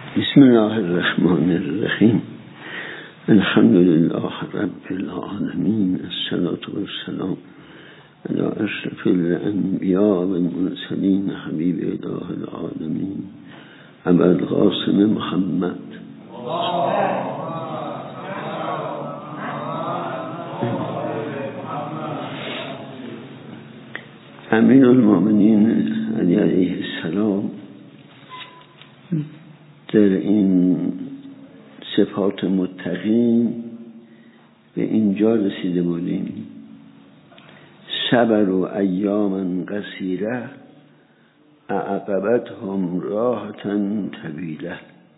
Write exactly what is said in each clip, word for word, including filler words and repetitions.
بسم الله الرحمن الرحیم. الحمد لله رب العالمین، الصلاة والسلام علی اشرف الانبیاء والمرسلین، حبیب اله العالمین ابوالقاسم محمد. امیر المؤمنین علی علیه السلام در این صفات متقین به اینجا رسیده بودیم: صبر و ایاما قصیره اعقبتهم راحة طویله.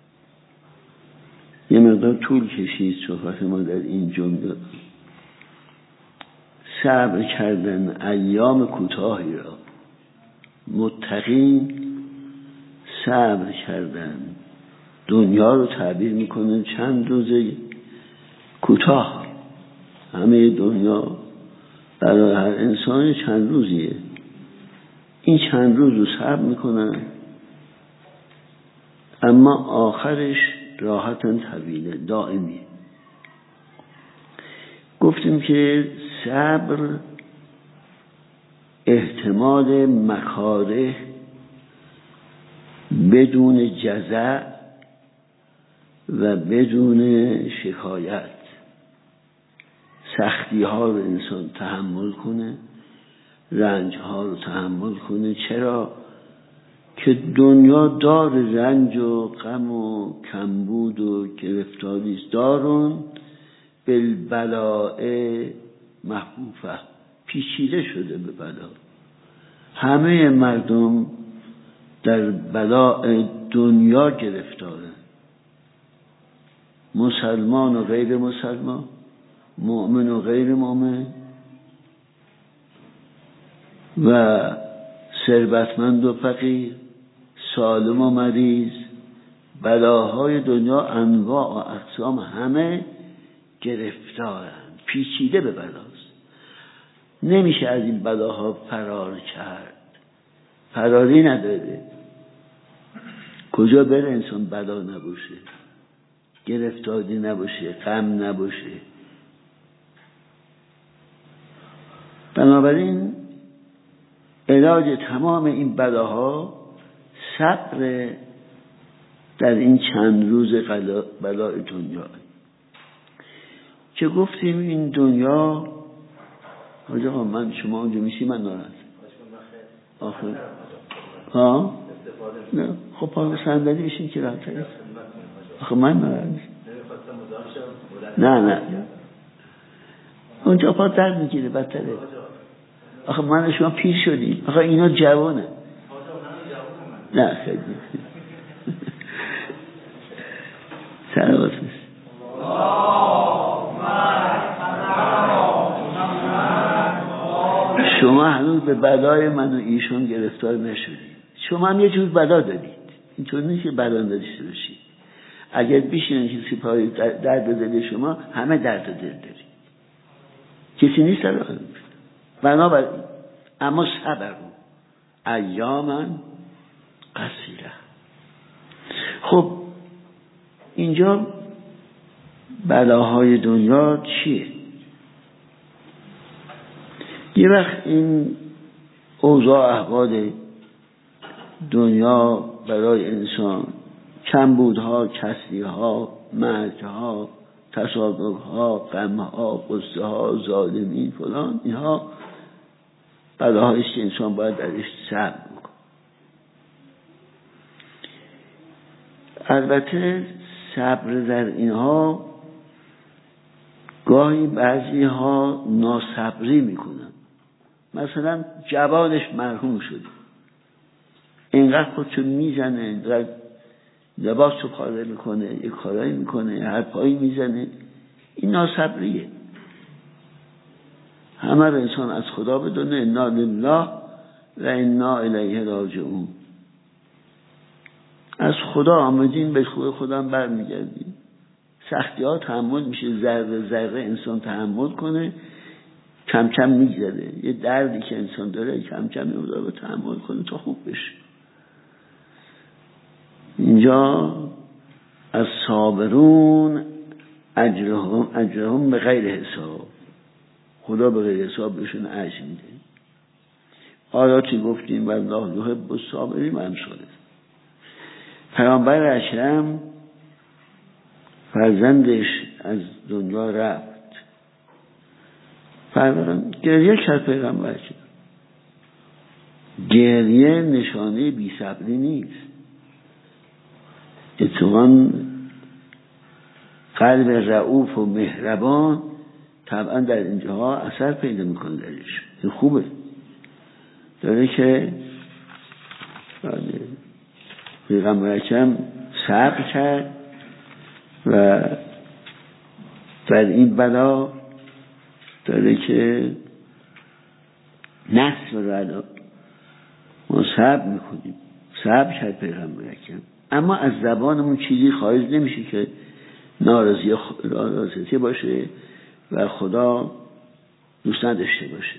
یه مقدار طول کشید صحبت ما در این جمله. صبر کردن ایام کوتاهی را، متقین صبر کردن دنیا رو تعبیر میکنه چند روزه کوتاه. همه دنیا برای هر انسان چند روزیه، این چند روز رو صبر میکنن، اما آخرش راحتاً طویله، دائمی. گفتیم که صبر احتمال مکاره بدون جزع و بدون شکایت، سختی ها رو انسان تحمل کنه، رنج ها رو تحمل کنه. چرا؟ که دنیا دار رنج و غم و کمبود و گرفتاری است. دارون بالبلاء محفوفه، پیچیده شده به بلا. همه مردم در بلاء دنیا گرفتاره، مسلمان و غیر مسلمان، مؤمن و غیر مؤمن، و ثروتمند و فقیر، سالم و مریض. بلاهای دنیا انواع و اقسام، همه گرفتارند، پیچیده به بلاست. نمیشه از این بلاها فرار کرد، فراری نداره. کجا بره انسان بلا نباشه، گرفتاری نباشه، غم نباشه؟ بنابراین علاج تمام این بلاها صبر در این چند روز بلاء دنیا. که گفتیم این دنیا، آقا من شما اونجا میشی من ناراحت آخر ها نه خب پا صندلی بشین که راحت تری. آخه من ناراحت نه نه اونجا پا درد میگیره بدتره. آخه من شما پیر شدیم، آخه اینا جوانه. نه خیلی سلامت باشید. شما هنوز به بلای من و ایشون گرفتار نشدید. شما هم یه جور بلا دارید، اینطور نیست که بلا نداشته باشید. اگر بشینن کسی پای درد دل شما، همه درد دل دارید، کسی نیست در آن. بنابراین اما صبر ایاما قصیره. خب اینجا بلاهای دنیا چیه؟ یه وقت این اوضاع احوال دنیا برای انسان، کمبودها، کسریها، مرگها، تصادقها، غمها، غصه ها، ظالمین فلان، اینها بلاهایش که انسان باید درش صبر بکنه. البته صبر در اینها گاهی بعضی ها ناصبری میکنن. مثلا جوانش مرحوم شده، اینقدر خودشو میزنه، اینقدر لباسو پاره میکنه، یک کارایی میکنه، هر پایی میزنه، این ناصبریه. همه رو انسان از خدا بدونه، انا لله و انا الیه راجعون. از خدا آمدین، به خود خودم برمیگردیم. سختی ها تحمل میشه، ذره ذره انسان تحمل کنه، کم کم میگذره. یه دردی که انسان داره کم کم میگذاره تحمل کنه تا خوب بشه. اینجا از صابرون اجرهم اجرهم به غیر حساب، خدا به غیر حساب بهشون اجر میده. آیاتی گفتیم والله یحب الصابرین و امثاله. پیامبر اکرم فرزندش از دنیا رفت، فرزند گریه کرد. پیغمبر کرد گریه نشانه بی صبری نیست، اتفاقاً قلب رؤوف و مهربان طبعا در اینجاها اثر پیدا میکنه درش. این خوبه، داره که پیغمبر اکرم صبر کرد و در این بلا داره که نصر رو ما صبر میکنیم. صبر کرد پیغمبر اکرم، اما از زبانمون چیزی خارج نمیشه که ناراضی ناراضی باشه و خدا دوست نداشته باشه.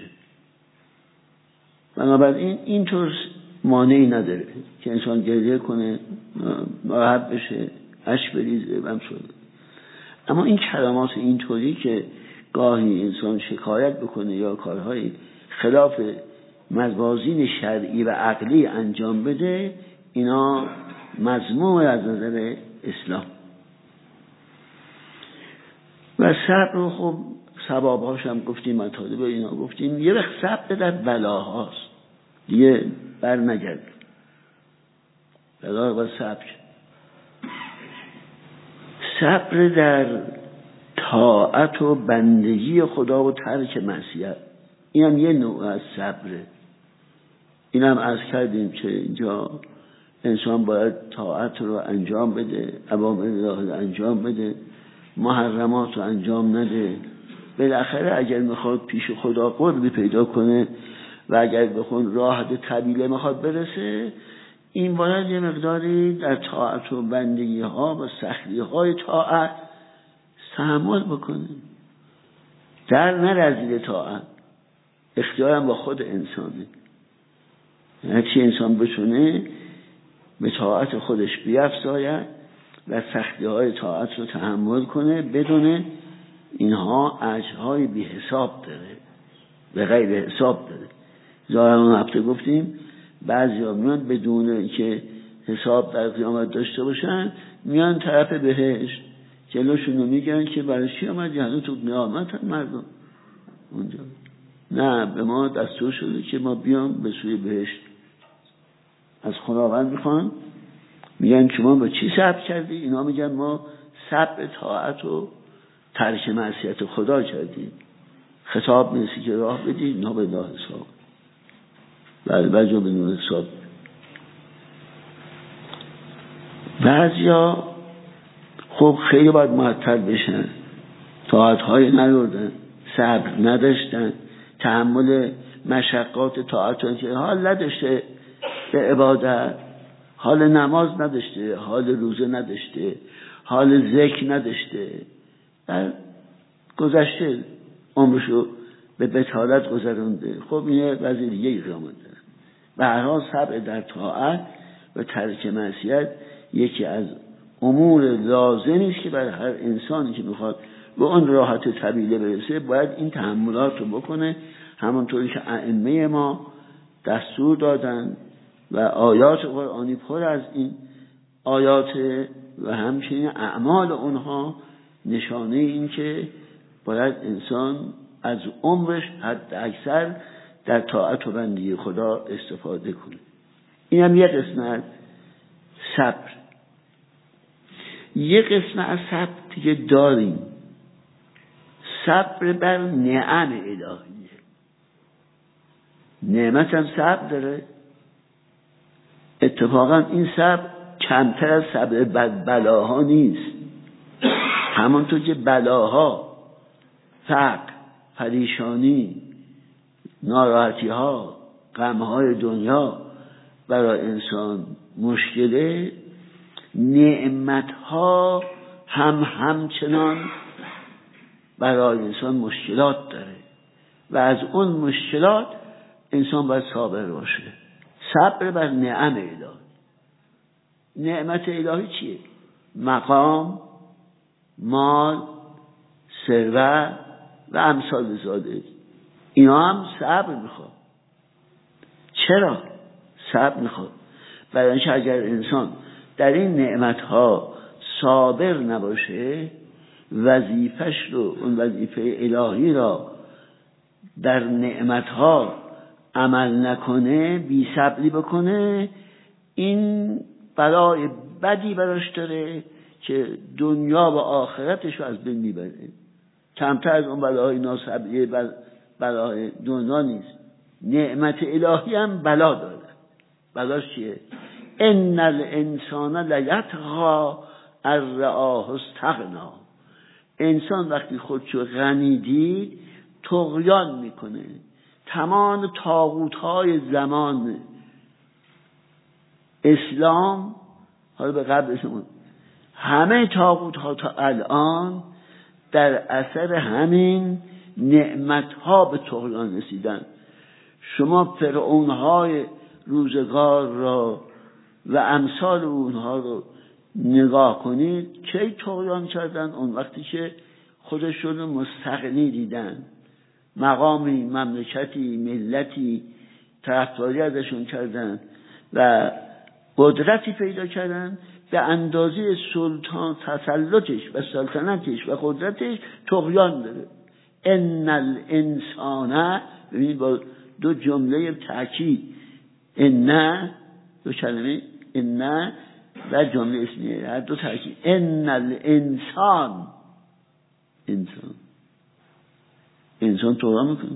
بنابراین اینطور مانعی نداره که انسان گریه کنه، ناراحت بشه، اشک بریزه و همچنین. اما این کلمات اینطوری که گاهی انسان شکایت بکنه یا کارهای خلاف موازین شرعی و عقلی انجام بده، اینا مذموم از نظر اسلام. و صبر رو خب ثوابهاش هم گفتیم، مطالب اینا گفتیم. یه وقت صبر در بلاهاست دیگه بر نگرد، بلا و صبر. صبر در طاعت و بندگی خدا و ترک معصیت، این هم یه نوع از صبره. این هم عرض کردیم که اینجا انسان باید طاعت رو انجام بده، اوامر الله رو انجام بده، محرمات رو انجام نده. بالاخره اگر میخواد پیش خدا قربی پیدا کنه و اگر بخون راه طویله میخواد برسه، این باید یه مقداری در طاعت و بندگی ها و سختی های طاعت تحمل بکنه، در نرزید طاعت. اختیارم با خود انسانه، هرچی انسان بتونه به طاعت خودش بیفزاید و سختی های طاعت رو تحمل کنه، بدونه اینها اجرهای بی حساب داره، به غیر حساب داره. ظاهرا اون هفته گفتیم بعضی ها میان بدون که حساب در قیامت داشته باشن، میان طرف بهشت، جلوشون رو میگن که برای چی آمد یعنی تو قیامت هم مردم اونجا. نه، به ما دستور شده که ما بیام به سوی بهشت. از خداوند میخوان، میگن که ما با چی صبر کردی؟ اینا میگن ما صبر طاعت و ترک معصیت خدا کردیم. خطاب نیستی که راه بدی، اینا به راه حساب، بله بجا به نوع حساب. بعضی ها خب خیلی باید معطل بشن، طاعت های نیوردن، صبر نداشتن، تحمل مشقات طاعت که حال نداشته به عبادت، حال نماز نداشته، حال روزه نداشته، حال ذکر نداشته، در گذشته عمرشو به بطالت گذرونده. خب این وضعی دیگه قیامت داره. به هر حال صبر در طاعت و ترک معصیت یکی از امور لازمی است که برای هر انسانی که میخواد به اون راحت طویله برسه باید این تحملات رو بکنه، همونطوری که ائمه ما دستور دادن و آیات قرآنی پر از این آیات و همچنین اعمال اونها نشانه این که باید انسان از عمرش حد اکثر در طاعت و بندگی خدا استفاده کنه. این هم یک قسمت صبر. یک قسمت از صبر دیگه داریم، صبر بر نعم الهیه. نعمت هم صبر داره. اتفاقا این صبر کمتر از صبر بر بلاها نیست. همانطور که بلاها، فقر، پریشانی، ناراحتی ها، غم های دنیا برای انسان مشکله، نعمت ها هم همچنان برای انسان مشکلات داره و از اون مشکلات انسان باید صابر باشه. صبر بر نعم الهی. نعمت الهی چیه؟ مقام، مال، ثروت و امثال زاده. اینا هم صبر میخواد. چرا؟ صبر میخواد برای اینکه اگر انسان در این نعمتها صابر نباشه، وظیفش رو، اون وظیفه الهی را در نعمتها عمل نکنه، بی صبری بکنه، این بلای بدی براش داره که دنیا و آخرتش رو از بین میبره. کمتر از اون بلای ناصبری بلای دنیا نیست. نعمت الهی هم بلا داره. بلاش چیه؟ ان الانسان لیطغی ان رآه استغنی. انسان وقتی خودشو غنی دید طغیان میکنه. تمام طاغوت‌های زمان اسلام، حالا به قبل اسلام، همه طاغوت‌ها تا الان در اثر همین نعمت‌ها به طغیان رسیدن. شما فرعون‌های روزگار را و امثال اونها رو نگاه کنید، کی طغیان کردن؟ اون وقتی که خودشون رو مستغنی دیدن، مقامی، مملکتی، ملتی طرفداری ازشون کردن و قدرتی پیدا کردن، به اندازه سلطان تسلطش و سلطنتش و قدرتش طغیان داره. ان الانسان، ببینید با دو جمله تاکید، ان، دو کلمه ان و جمله اسمیه، هر دو تاکید. ان الانسان، انسان انسان طغیان میکنه،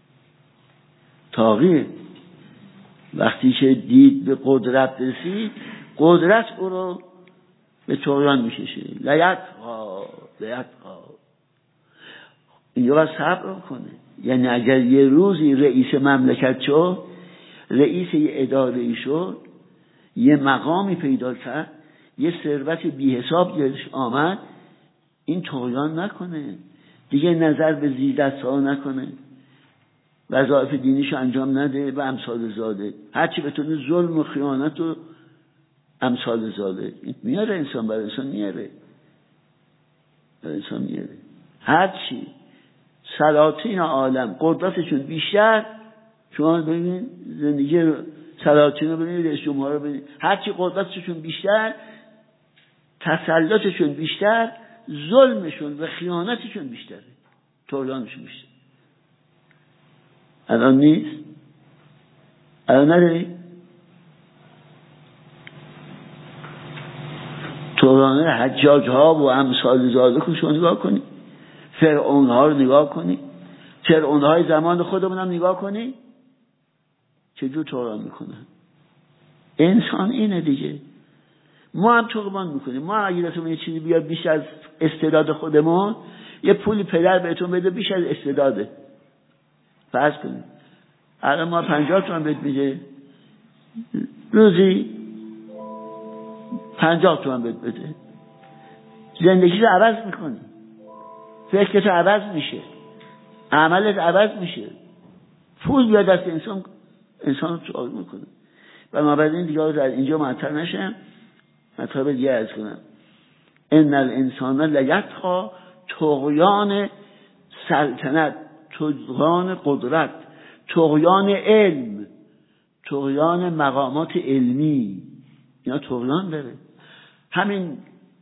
طاغیه. وقتی که دید به قدرت رسید، قدرت او رو به طغیان میکشه. لیطغی لیطغی. اینجا باید صبر کنه. یعنی اگر یه روزی رئیس مملکت شد، رئیس یه اداره شد، یه مقامی پیدا کرد، یه ثروت بی حساب گیرش آمد، این طغیان نکنه دیگه، نظر به زیردست‌ها نکنه، وظایف دینیشو انجام نده و امثال زاده. هرچی بتونه ظلم و خیانت و امثال زاده میاره انسان، برای انسان میاره برای انسان میاره. هرچی سلاطین عالم قدرتشون بیشتر، شما ببینید زندگی سلاطین رو ببینید، رئیس جمهور رو ببینید، هرچی قدرتشون بیشتر، تسلطشون بیشتر، ظلمشون و خیانتشون بیشتره، طغیانشون بیشتر. الان نیست؟ الان نداری؟ طغیان حجاج ها و امثال زاده که شما نگاه کنی، فرعون ها رو نگاه کنی، فرعون های زمان خودمون هم نگاه کنی، چجور طغیان میکنن. انسان اینه دیگه. ما هم طغیان میکنیم. ما اگه دستمون یه چیزی بیاد بیش از استعداد خودمون، یه پولی پدر بهتون بده بیش از استعداده، فرض کنید الان ما پنجاه تومن بهت میده، روزی پنجاه تومن بهت بده، زندگی رو عوض میکنی، فکرت رو عوض میشه، عملت عوض میشه. پول بیاد دست انسان، انسان رو طغیان میکنه. و ما بعد این دیگه رو در اینجا معطل نشم، مطلب دیگه عرض کنم. ان الانسان لیطغی، طغیان سلطنت، طغیان قدرت، طغیان علم، طغیان مقامات علمی، اینا طغیان داره. همین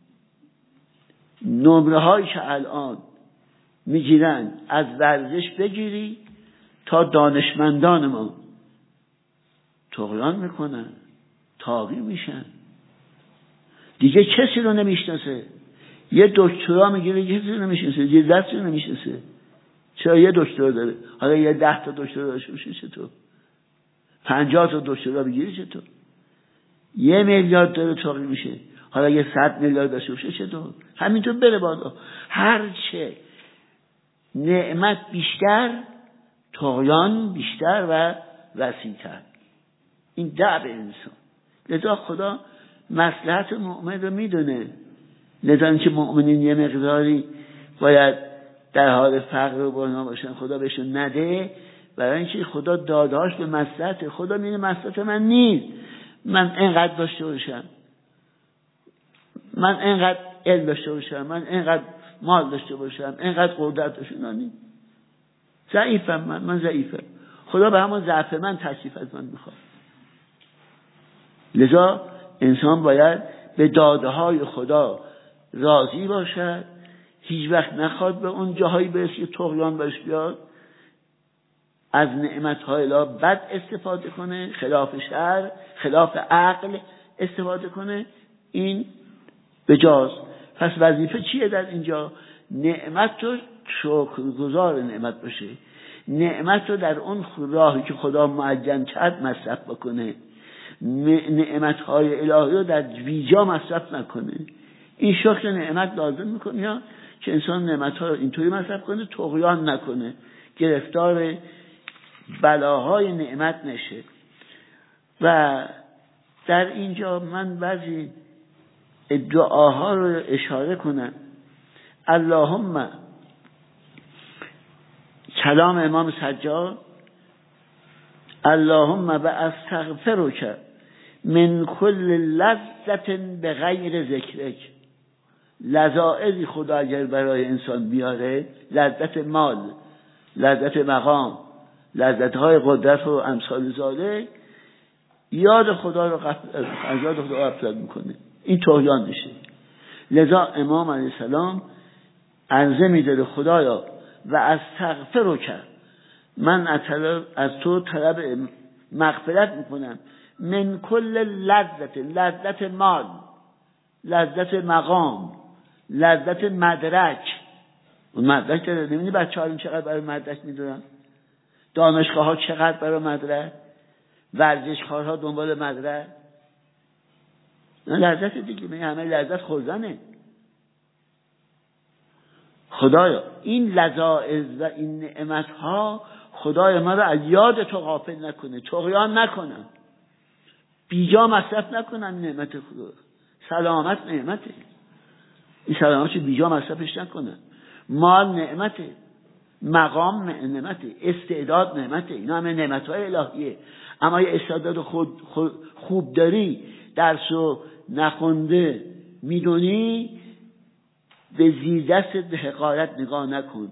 نمره هایی که الان میگیرن، از ورزش بگیری تا دانشمندان ما طغیان میکنن، طاغی میشن، دیگه کسی رو نمیشناسه. یه دکترا میگیره کسی رو نمیشناسه، یه دستی رو نمیشناسه. چرا؟ یه دکترا داره. حالا یه ده تا دکترا داشته باشه چطور؟ پنجاه تا دکترا بگیری چطور؟ یه میلیارد داره طاغی میشه. حالا یه صد میلیارد داشته باشه چطور؟ همینطور بره بالا. هرچه نعمت بیشتر، طغیان بیشتر و وسیع‌تر. این دعب انسان. لذا خدا مصلحت مؤمن رو میدونه. لذا اینکه مؤمنین یه مقداری باید در حال فقر و بنا باشن، خدا بهشون نده، برای اینکه خدا دادهاش به مصلحت. خدا میگه مصلحت من نیست من اینقدر داشته باشم، من اینقدر علم داشته باشم، من اینقدر مال داشته باشم، اینقدر قدرت داشته باشم. ضعیفم، من من ضعیفم. خدا به همون ضعف من تشریف از من میخواد. لذا انسان باید به داده های خدا راضی باشد، هیچ وقت نخواد به اون جاهایی برسه که طغیان بهش بیاد، از نعمت‌های الهی بد استفاده کنه، خلاف شرع، خلاف عقل استفاده کنه، این بجاست. پس وظیفه چیه در اینجا؟ نعمت رو شکرگزار نعمت باشه، نعمت رو در اون راهی که خدا معین کرد مصرف بکنه، نعمت‌های الهی رو در بیجا مصرف نکنه. این شکر نعمت لازم میکنه یا که انسان نعمت‌ها رو اینطوری مصرف کنه طغیان نکنه، گرفتار بلاهای نعمت نشه. و در اینجا من بعضی دعاها رو اشاره کنم. اللهم، کلام امام سجاد، اللهم و استغفرک من کل لذت بغیر ذکرک. لذائذی خدا اگر برای انسان بیاره، لذت مال، لذت مقام، لذت‌های قدرت و امثال ذالک، یاد خدا رو غفلت از یاد خدا غفلت میکنه، این طغیان میشه. لذا امام علیه السلام عرضه میداره خدایا و استغفرک، من از تو طلب مغفرت میکنم، من کل لذت، لذت مال، لذت مقام، لذت مدرک. اون مدرک داره، نمیدونی بچه ها چقدر برای مدرک میدونن، دانشگاه ها چقدر برای مدرک، ورزشکارها دنبال مدرک، لذت دیگه، من همه لذت خوردنه. خدایا این لذائذ و این نعمت ها خدای ما رو از یاد تو غافل نکنه، طغیان نکنم، بیجا مصرف نکنم. نعمت خدا سلامت نعمته، این سلامت رو بیجا مصرفش نکنم. مال نعمته، مقام نعمته، استعداد نعمته، اینا همه نعمت‌های الهیه. اما یه استعداد خود, خود خوب داری، درسو نخونده میدونی، به زیردست حقارت نگاه نکن.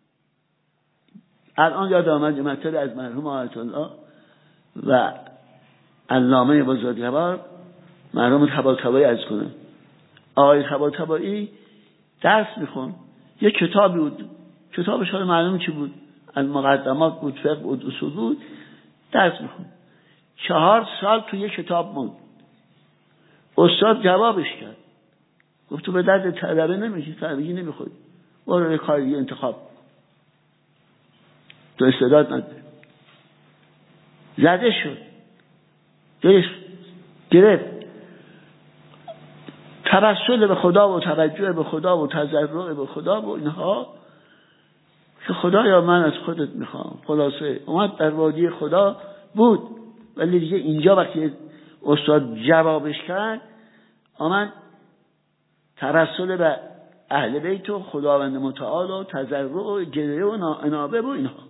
الان یاد آمد مطلب از مرحوم آیت الله و علامه بزرگوار مرحوم طباطبایی از کنه. آقای طباطبایی درس میخون، یه کتابی بود، کتابش حالا معلوم چی بود، از مقدمات بود، فقه بود، اصول بود، درس میخون. چهار سال تو یه کتاب موند. استاد جوابش کرد، گفت تو به درد طلبه نمیشی، طلبگی نمیخوری، برو یه کاری انتخاب، تو استعداد نداری. زده شد، دلش گرفت، توسل به خدا و توجه به خدا و تضرع به خدا و اینها، که خدایا من از خودت میخوام. خلاصه اومد در وادی خدا بود، ولی دیگه اینجا وقتی استاد جوابش کرد، آمد توسل به اهل بیت و خداوند متعال و تضرع و گریه و انابه و اینها.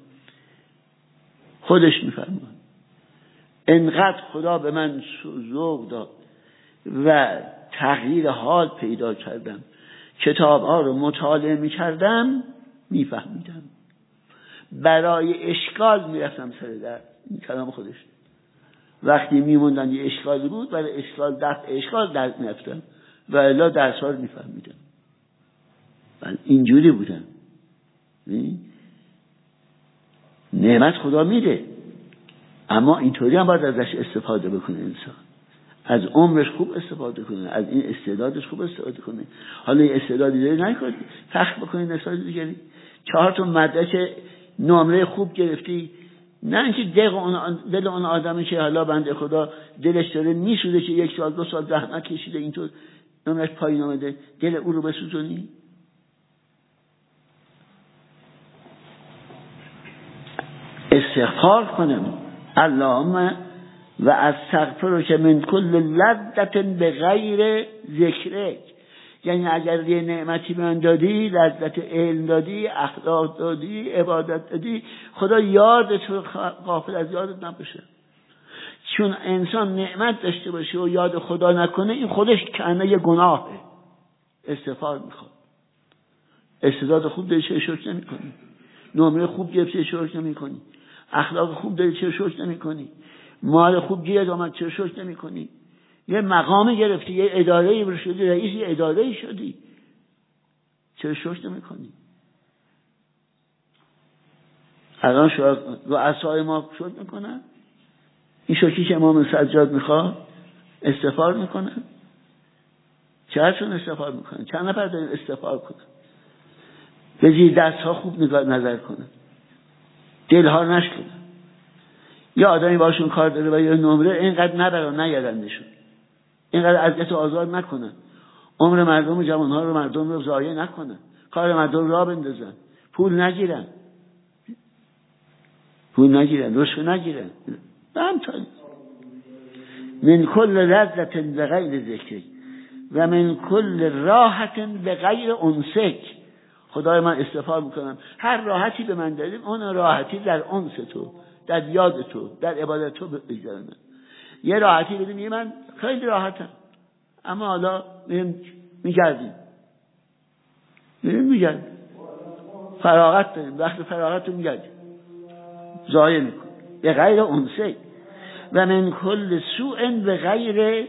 خودش میفرماد انقدر خدا به من ذوق داد و تغییر حال پیدا کردم، کتاب ها رو مطالعه میکردم، میفهمیدم، برای اشکال میرفتم سر در. این کلام خودش، وقتی میموندن یه اشکالی بود، برای اشکال دفع اشکال در میرفتم و الا درس ها رو میفهمیدم. من اینجوری بودم. نعمت خدا میده، اما اینطوری هم باید ازش استفاده بکنه انسان، از عمرش خوب استفاده کنه، از این استعدادش خوب استفاده کنه. حالا این استعدادی داری نکنی فخر بکنی نسبت دیگری، چهار تا مدرک نمره خوب گرفتی، نه اینکه دل اون دل اون آدمی که حالا بنده خدا دلش داره میسوزه که یک سال دو سال زحمت کشیده اینطور نمرش پایین اومده، دل او رو بسوزونی. استغفار کنم، اللهم و استغفرک من کل لذت بغیر ذکرک. یعنی اگر یه نعمتی من دادی، لذت علم دادی، اخلاق دادی، عبادت دادی، خدا یادت رو غافل از یادت نباشه. چون انسان نعمت داشته باشه و یاد خدا نکنه، این خودش کنه یه گناهه. استغفار میخواد. استعداد خوب داری چه شکر نمی کنی؟ نمره خوب گرفتی چه شکر نمی کنی؟ اخلاق خوب داری چه شکر نمی کنی؟ مال خوب گیرد آمد چه شکر نمی کنی؟ یه مقام گرفتی، یه اداره رو شدی، رئیس یه اداره شدی، چه شکر نمی کنی؟ الان شاید رؤسای ما شکر میکنن؟ این شکری که امام سجاد میخواد استغفار میکنن؟ چقدرشون استغفار میکنن؟ چند نفر دارین استغفار کنن؟ به زیر دست ها خوب نگاه نظر کنن، دل ها نشکنن. یا آدمی باشون کار داره و یا نمره اینقدر نبرن نگردندشون، اینقدر اذیت و آزار نکنن، عمر مردم و جوان ها رو مردم رو ضایع نکنن، کار مردم را بندازن، پول نگیرن پول نگیرن رشوه نگیرن. همطوری من کل لذت بغیر ذکر و من کل راحت بغیر انسک. خدای من استغفار میکنم هر راحتی به من دادیم اون راحتی در انس تو، در یاد تو، در عبادت تو بگذارم. یه راحتی بدیم یه من خیلی راحتم، اما حالا میریم میگردیم میریم میگردیم فراغت داریم، وقت فراغت رو میگردیم ضایع میکنیم به غیر انسه. و من کل سوء به غیر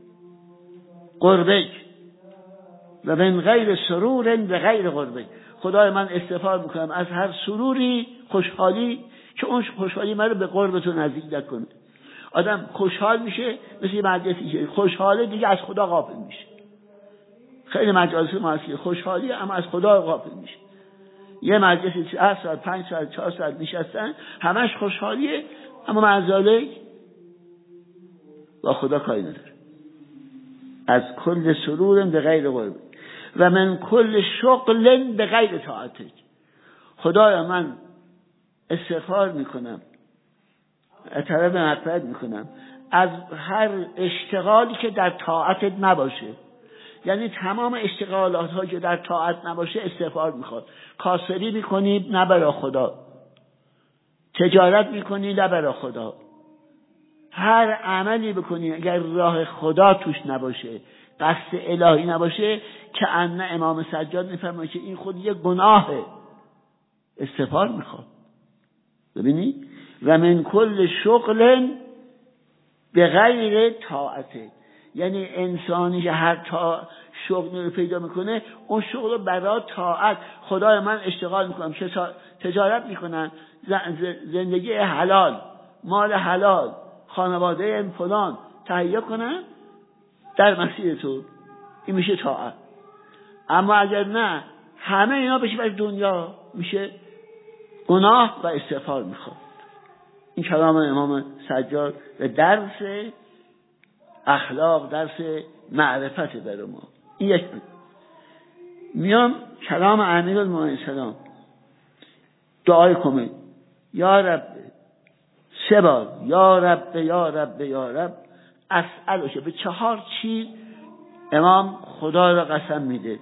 قربک و من غیر سرور به غیر قربک. خدای من استغفار میکنم از هر سروری، خوشحالی که اون خوشحالی من رو به قرب تو نزدیک نکنه. آدم خوشحال میشه مثل یه مجلسی که خوشحاله دیگه از خدا غافل میشه. خیلی مجالس ما هست که خوشحالی اما از خدا غافل میشه. یه مجلسی هشت ساعت پنج ساعت چهار ساعت نشستن همش خوشحالیه اما معذاله با خدا کاری نداره. از کل سرور به غیر قرب و من کل شغل به غیر طاعتک. خدایا من استغفار میکنم، طلب مغفرت میکنم از هر اشتغالی که در طاعتت نباشه. یعنی تمام اشتغالات ها که در طاعت نباشه استغفار میخواد. کاسبی میکنی نه برای خدا، تجارت میکنی نه برای خدا، هر عملی بکنی اگر راه خدا توش نباشه، قصد الهی نباشه، که ان امام سجاد میفرماید که این خود یه گناهه، استغفار میخواد. ببینی و من کل شغل به غیر طاعته. یعنی انسانی که هر تا شغل رو پیدا میکنه اون شغل رو برای طاعت. خدای من اشتغال میکنم، تجارت میکنن، زندگی حلال، مال حلال، خانواده فلان تهیه کنن در مسیر تو، این میشه طاعت. اما اگر نه همه اینا بشه برای دنیا، میشه گناه و استغفار میخواد. این کلام امام سجاد و درس اخلاق، درس معرفت برای ما. این یک میام کلام امیرالمومنین سلام، دعای کنید یا رب، سه بار یا رب یا رب یا رب اسألک. به چهار چیز امام خدا را قسم میده.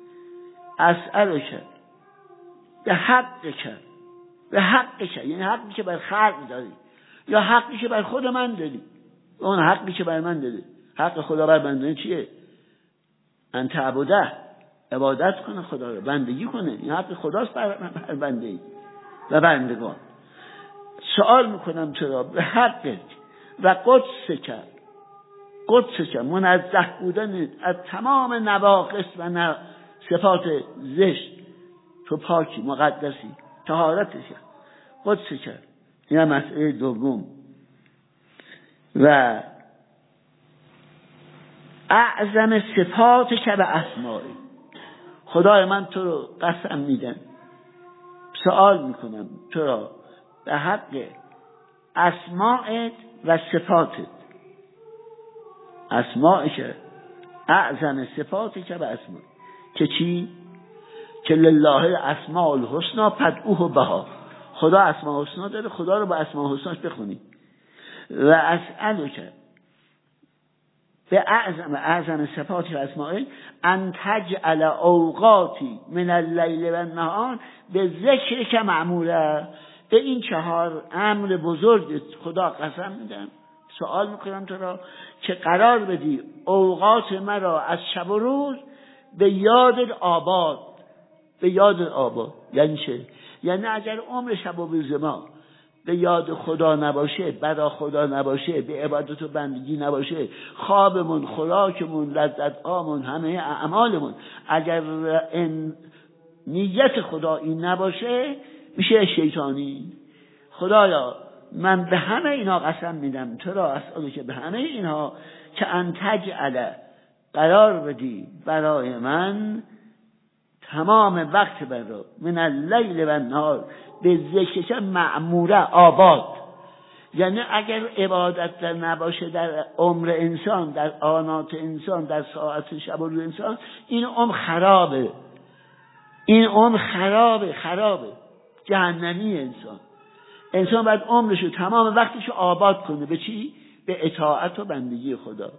اسألک به حق کرد، به حق کرد یعنی حقی که بر خلق داری یا حقی که بر خود من داری. اون حقی که بر من داری، حق خدا بر بنده چیه؟ انت عبده، عبادت کنه خدا رو، بندگی کنه. این حق خداست بر بنده و بندگان. سوال میکنم چرا به حقت و قدس کرد، قدس کرد منزه بودن از تمام نواقص و ن... صفات زشت، تو پاکی مقدسی، طهارت کرد، قدس کرد. این مسئله دوم. و اعظم صفات که به اسمایی. خدای من تو رو قسم میدم، سوال میکنم تو را به حق اسمائت و صفاتت. اسماء که اعظم صفاتی که به اسماء که چی؟ که لله اسماء الحسنا فادعوه بها. خدا اسماء الحسنا داره، خدا رو با اسماء الحسناش بخونی. و اسألک به اعظم اعظم صفاتی و اسماء ان تجعل اوقاتی من اللیل و النهار به ذکر که معموله. به این چهار امر بزرگ خدا قسم میدم، سوال میکنم تو را که قرار بدی اوقات مرا از شب و روز به یاد آباد. به یاد آباد یعنی چه؟ یعنی اگر عمر شب و روز ما به یاد خدا نباشه، برا خدا نباشه، به عبادت و بندگی نباشه، خوابمون، خوراکمون، لذت هامون، همه اعمالمون اگر این نیت خدایی نباشه میشه شیطانی. خدایا من به همه اینا قسم میدم، تو را اساله که به همه اینها که ان تجعل قرار بدی برای من تمام وقت برا من اللیل و النهار به ذکرش معموره آباد. یعنی اگر عبادت در نباشه در عمر انسان، در آنات انسان، در ساعت شب و روز انسان، این عمر خرابه، این عمر خرابه خرابه جهنمی انسان. انسان باید عمرشو تمام وقتشو آباد کنه. به چی؟ به اطاعت و بندگی خدا،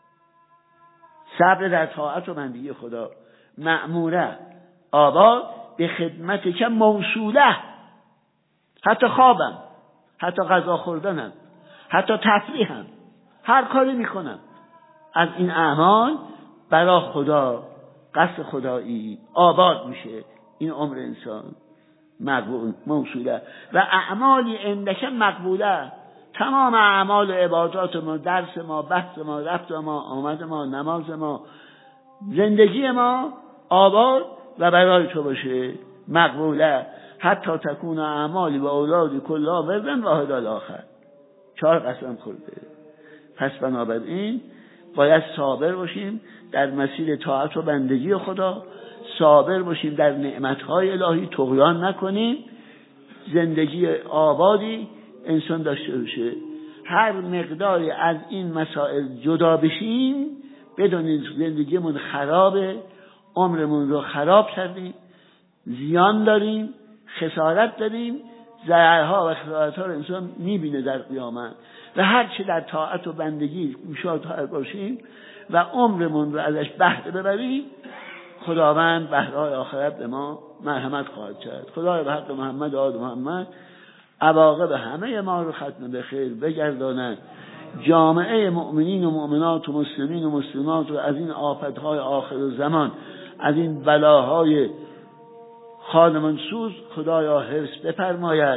صبر در طاعت و بندگی خدا. مأموره آباد به خدمت که موصوله، حتی خوابم، حتی غذا خوردنم، حتی تفریحم، هر کاری میکنم از این اعمال برای خدا، قصد خدایی آباد میشه این عمر انسان. مقبول موصوله و اعمالی اندک مقبوله. تمام اعمال و عبادات ما، درس ما، بحث ما، رفت ما، آمد ما، نماز ما، زندگی ما آباد و برای تو باشه مقبوله. حتی تکون اعمالی و اولادی کلا وزن واحد الاخر. چهار قسم خورده. پس بنابراین باید صابر باشیم در مسیر طاعت و بندگی خدا، صابر باشیم در نعمتهای الهی، طغیان نکنیم، زندگی آبادی انسان داشته باشه. هر مقداری از این مسائل جدا بشیم بدونید زندگیمون خرابه، عمرمون رو خراب کردیم، زیان داریم، خسارت داریم، ضررها و خسارتها رو انسان میبینه در قیامت. و هر چه در طاعت و بندگی گوشاد باشیم و عمرمون رو ازش بهره ببریم، خداوند بهرهای آخرت به ما مرحمت خواهد کرد. خدای به حق محمد و آل محمد عواقب همه ما رو ختم به خیر بگرداند. جامعه مؤمنین و مؤمنات و مسلمین و مسلمات رو از این آفتهای آخر زمان، از این بلاهای خانمانسوز خدایا حفظ بفرماید.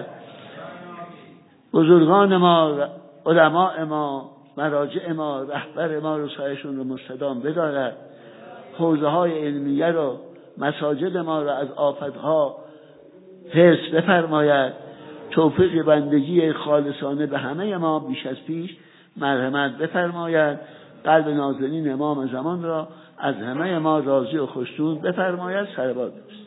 بزرگان ما، علماء ما، مراجع ما، رهبر ما رو سایشون رو مستدام بدارد. حوزه های علمیه رو، مساجد ما رو از آفتها حفظ بفرماید. توفیق بندگی خالصانه به همه ما بیش از پیش مرحمت بفرماید. قلب نازنین امام زمان را از همه ما راضی و خوشنود بفرماید. صلوات